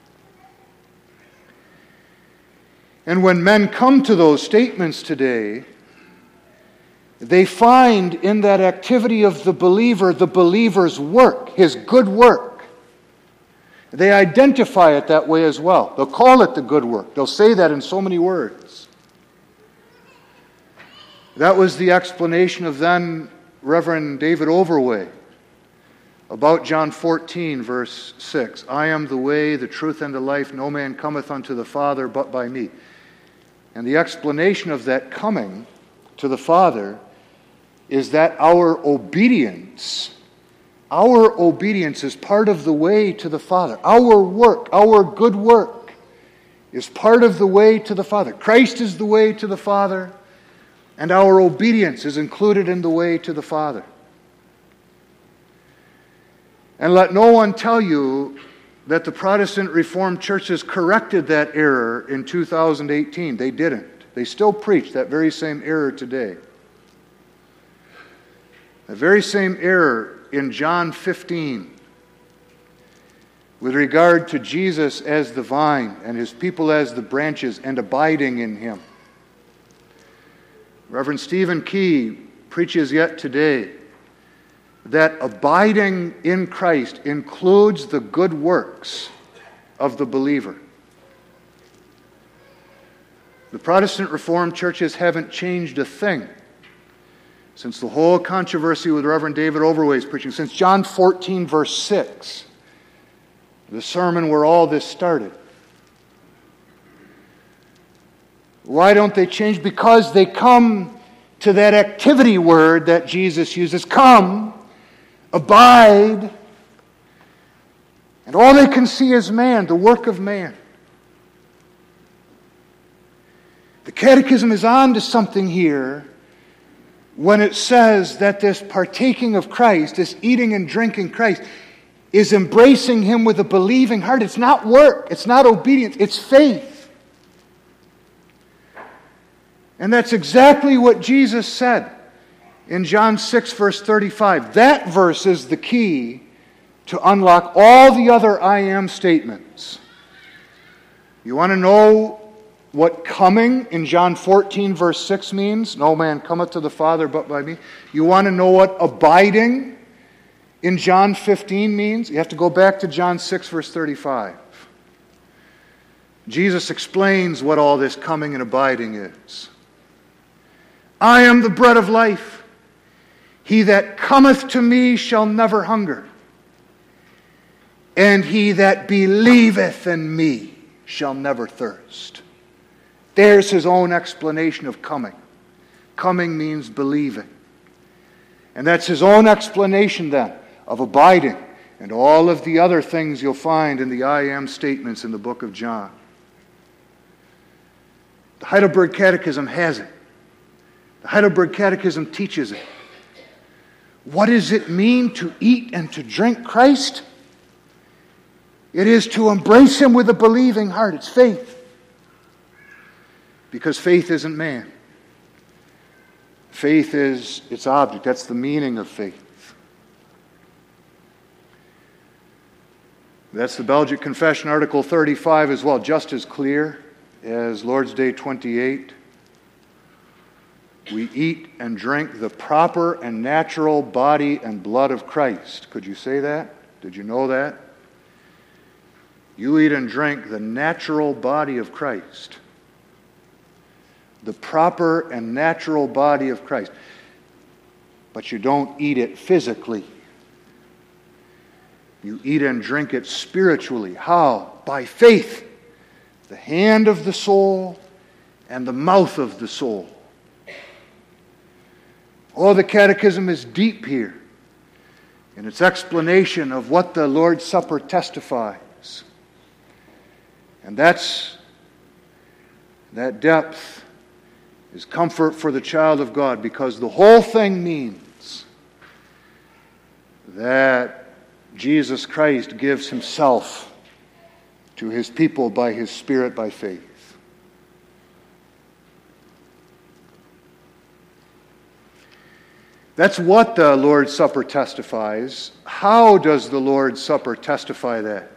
And when men come to those statements today, they find in that activity of the believer the believer's work, his good work. They identify it that way as well. They'll call it the good work. They'll say that in so many words. That was the explanation of then Reverend David Overway about John fourteen, verse six. I am the way, the truth, and the life. No man cometh unto the Father but by me. And the explanation of that coming to the Father is that our obedience Our obedience is part of the way to the Father. Our work, our good work, is part of the way to the Father. Christ is the way to the Father, and our obedience is included in the way to the Father. And let no one tell you that the Protestant Reformed churches corrected that error in two thousand eighteen. They didn't. They still preach that very same error today. The very same error in John fifteen with regard to Jesus as the vine and his people as the branches and abiding in him. Reverend Stephen Key preaches yet today that abiding in Christ includes the good works of the believer. The Protestant Reformed churches haven't changed a thing since the whole controversy with Reverend David Overway's preaching, since John fourteen, verse six, the sermon where all this started. Why don't they change? Because they come to that activity word that Jesus uses, come, abide, and all they can see is man, the work of man. The Catechism is on to something here when it says that this partaking of Christ, this eating and drinking Christ, is embracing him with a believing heart. It's not work. It's not obedience. It's faith. And that's exactly what Jesus said in John six, verse thirty-five. That verse is the key to unlock all the other I am statements. You want to know what coming in John fourteen, verse six means? No man cometh to the Father but by me. You want to know what abiding in John fifteen means? You have to go back to John six, verse thirty-five. Jesus explains what all this coming and abiding is. I am the bread of life. He that cometh to me shall never hunger. And he that believeth in me shall never thirst. There's his own explanation of coming. Coming means believing. And that's his own explanation then of abiding and all of the other things you'll find in the I am statements in the book of John. The Heidelberg Catechism has it. The Heidelberg Catechism teaches it. What does it mean to eat and to drink Christ? It is to embrace him with a believing heart. It's faith. Because faith isn't man. Faith is its object. That's the meaning of faith. That's the Belgic Confession, Article thirty-five as well, just as clear as Lord's Day twenty-eight. We eat and drink the proper and natural body and blood of Christ. Could you say that? Did you know that? You eat and drink the natural body of Christ. The proper and natural body of Christ. But you don't eat it physically. You eat and drink it spiritually. How? By faith. The hand of the soul and the mouth of the soul. Oh, the Catechism is deep here in its explanation of what the Lord's Supper testifies. And that's, that depth is comfort for the child of God, because the whole thing means that Jesus Christ gives himself to his people by his Spirit, by faith. That's what the Lord's Supper testifies. How does the Lord's Supper testify that?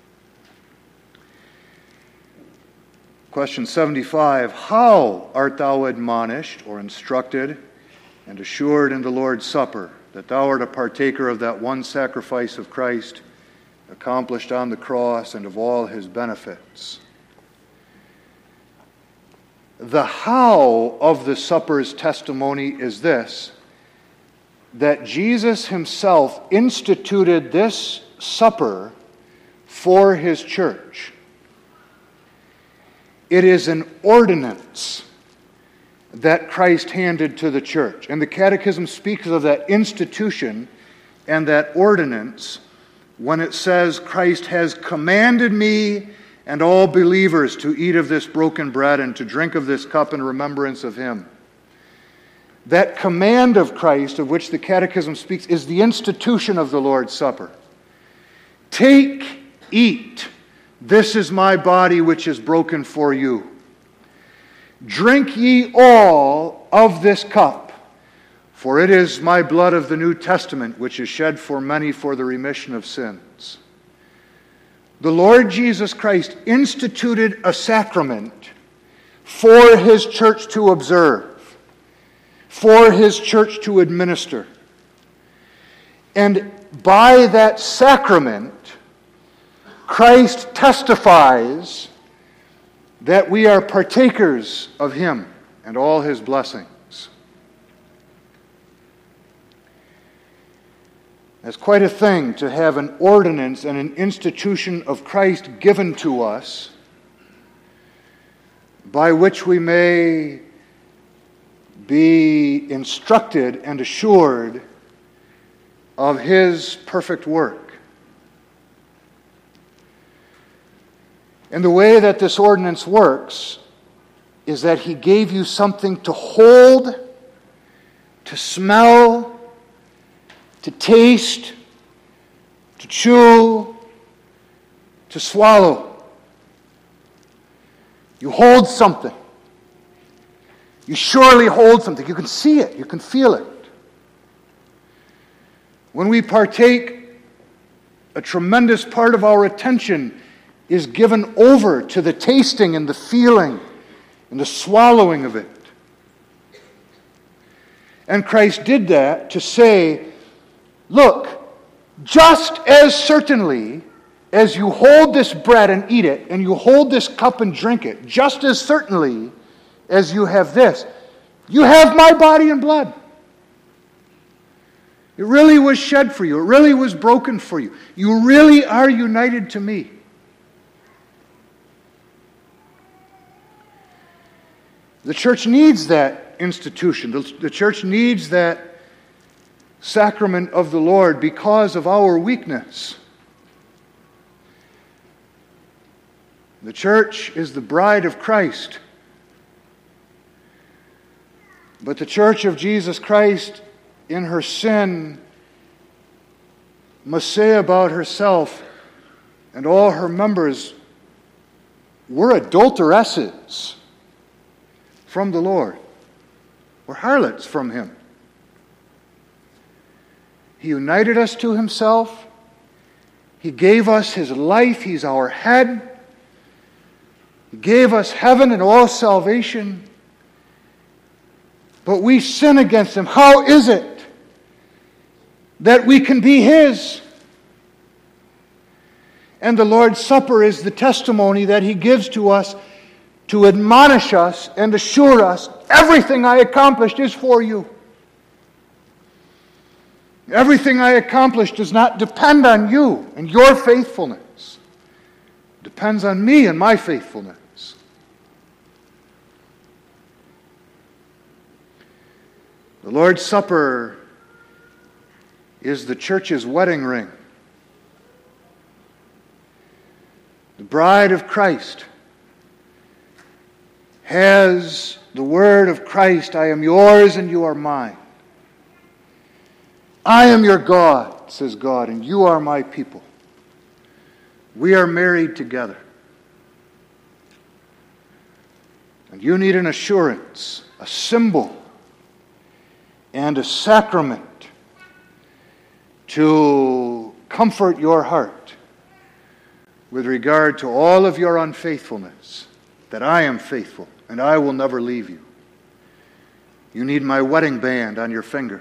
Question seventy-five, how art thou admonished or instructed and assured in the Lord's Supper that thou art a partaker of that one sacrifice of Christ accomplished on the cross and of all his benefits? The how of the supper's testimony is this: that Jesus himself instituted this supper for his church. It is an ordinance that Christ handed to the church. And the Catechism speaks of that institution and that ordinance when it says, Christ has commanded me and all believers to eat of this broken bread and to drink of this cup in remembrance of him. That command of Christ, of which the Catechism speaks, is the institution of the Lord's Supper. Take, eat. This is my body which is broken for you. Drink ye all of this cup, for it is my blood of the New Testament, which is shed for many for the remission of sins. The Lord Jesus Christ instituted a sacrament for his church to observe, for his church to administer. And by that sacrament, Christ testifies that we are partakers of him and all his blessings. It's quite a thing to have an ordinance and an institution of Christ given to us by which we may be instructed and assured of his perfect work. And the way that this ordinance works is that he gave you something to hold, to smell, to taste, to chew, to swallow. You hold something. You surely hold something. You can see it. You can feel it. When we partake, a tremendous part of our attention is given over to the tasting and the feeling and the swallowing of it. And Christ did that to say, look, just as certainly as you hold this bread and eat it, and you hold this cup and drink it, just as certainly as you have this, you have my body and blood. It really was shed for you. It really was broken for you. You really are united to me. The church needs that institution. The, the church needs that sacrament of the Lord because of our weakness. The church is the bride of Christ. But the church of Jesus Christ, in her sin, must say about herself and all her members, we're adulteresses from the Lord. We're harlots from Him. He united us to Himself. He gave us His life. He's our head. He gave us heaven and all salvation. But we sin against Him. How is it that we can be His? And the Lord's Supper is the testimony that He gives to us to admonish us and assure us, everything I accomplished is for you. Everything I accomplished does not depend on you and your faithfulness. It depends on me and my faithfulness. The Lord's Supper is the church's wedding ring. The bride of Christ has the word of Christ, I am yours and you are mine. I am your God, says God, and you are my people. We are married together. And you need an assurance, a symbol, and a sacrament to comfort your heart with regard to all of your unfaithfulness, that I am faithful and I will never leave you. You need my wedding band on your finger,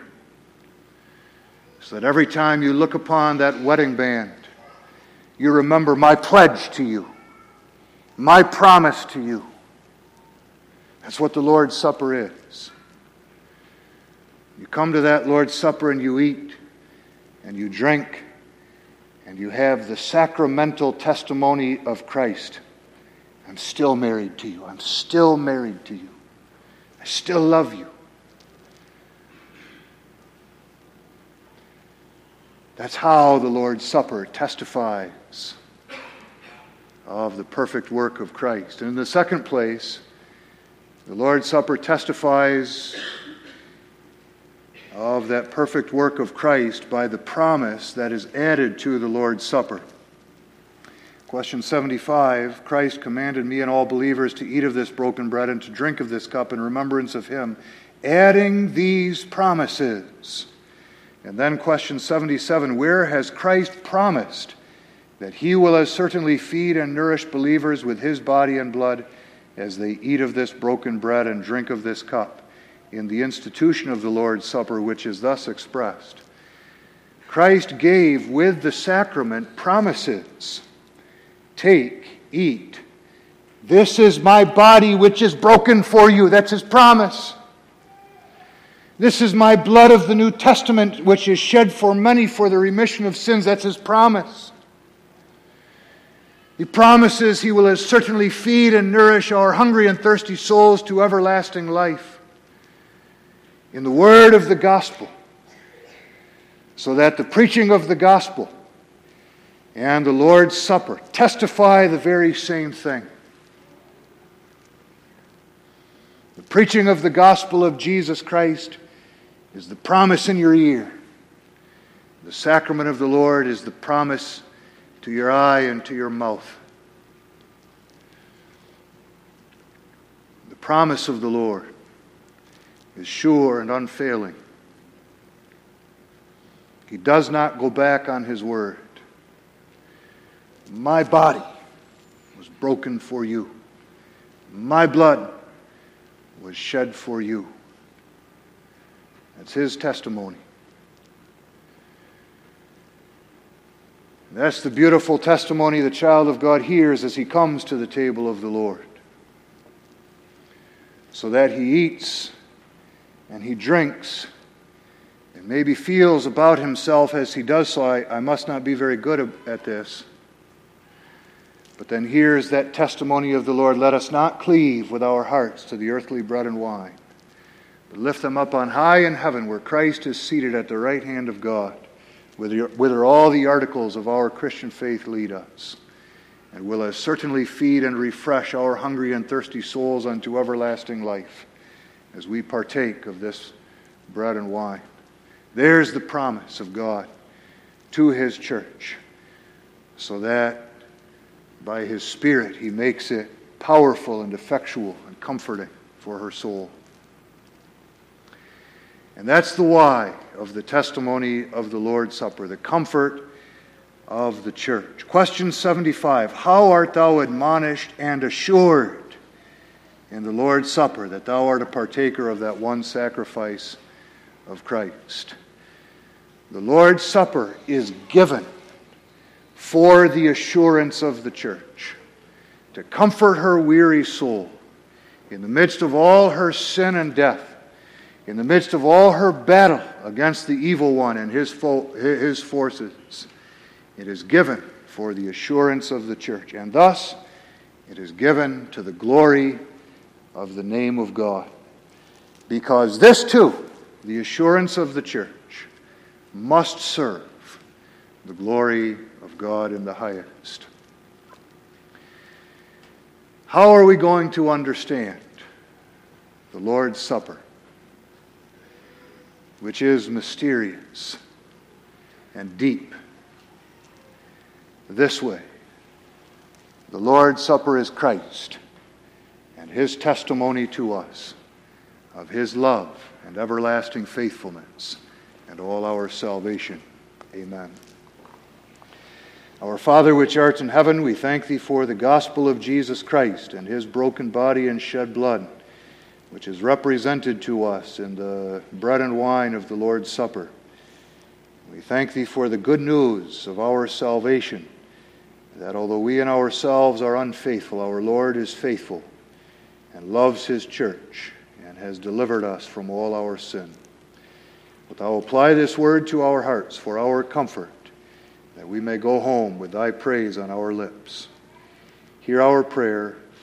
so that every time you look upon that wedding band, you remember my pledge to you, my promise to you. That's what the Lord's Supper is. You come to that Lord's Supper and you eat and you drink and you have the sacramental testimony of Christ. I'm still married to you. I'm still married to you. I still love you. That's how the Lord's Supper testifies of the perfect work of Christ. And in the second place, the Lord's Supper testifies of that perfect work of Christ by the promise that is added to the Lord's Supper. Question seventy-five, Christ commanded me and all believers to eat of this broken bread and to drink of this cup in remembrance of Him, adding these promises. And then question seventy-seven, where has Christ promised that He will as certainly feed and nourish believers with His body and blood as they eat of this broken bread and drink of this cup? In the institution of the Lord's Supper, which is thus expressed. Christ gave with the sacrament promises. Take, eat. This is my body which is broken for you. That's His promise. This is my blood of the New Testament which is shed for many for the remission of sins. That's His promise. He promises He will as certainly feed and nourish our hungry and thirsty souls to everlasting life in the word of the gospel, so that the preaching of the gospel and the Lord's Supper testify the very same thing. The preaching of the gospel of Jesus Christ is the promise in your ear. The sacrament of the Lord is the promise to your eye and to your mouth. The promise of the Lord is sure and unfailing. He does not go back on His word. My body was broken for you. My blood was shed for you. That's His testimony. That's the beautiful testimony the child of God hears as he comes to the table of the Lord, so that he eats and he drinks and maybe feels about himself as he does so, I, I must not be very good at this. But then here's that testimony of the Lord. Let us not cleave with our hearts to the earthly bread and wine, but lift them up on high in heaven where Christ is seated at the right hand of God, whither, whither all the articles of our Christian faith lead us, and will as certainly feed and refresh our hungry and thirsty souls unto everlasting life as we partake of this bread and wine. There's the promise of God to His church, so that by His Spirit He makes it powerful and effectual and comforting for her soul. And that's the why of the testimony of the Lord's Supper, the comfort of the church. Question seventy-five, how art thou admonished and assured in the Lord's Supper that thou art a partaker of that one sacrifice of Christ? The Lord's Supper is given for the assurance of the church, to comfort her weary soul in the midst of all her sin and death, in the midst of all her battle against the evil one and his, fo- his forces. It is given for the assurance of the church, and thus it is given to the glory of the name of God. Because this too, the assurance of the church, must serve the glory of God in the highest. How are we going to understand the Lord's Supper, which is mysterious and deep? This way. The Lord's Supper is Christ and His testimony to us of His love and everlasting faithfulness and all our salvation. Amen. Our Father which art in heaven, we thank Thee for the gospel of Jesus Christ and His broken body and shed blood, which is represented to us in the bread and wine of the Lord's Supper. We thank Thee for the good news of our salvation, that although we in ourselves are unfaithful, our Lord is faithful and loves His church and has delivered us from all our sin. Wilt Thou apply this word to our hearts for our comfort, that we may go home with Thy praise on our lips. Hear our prayer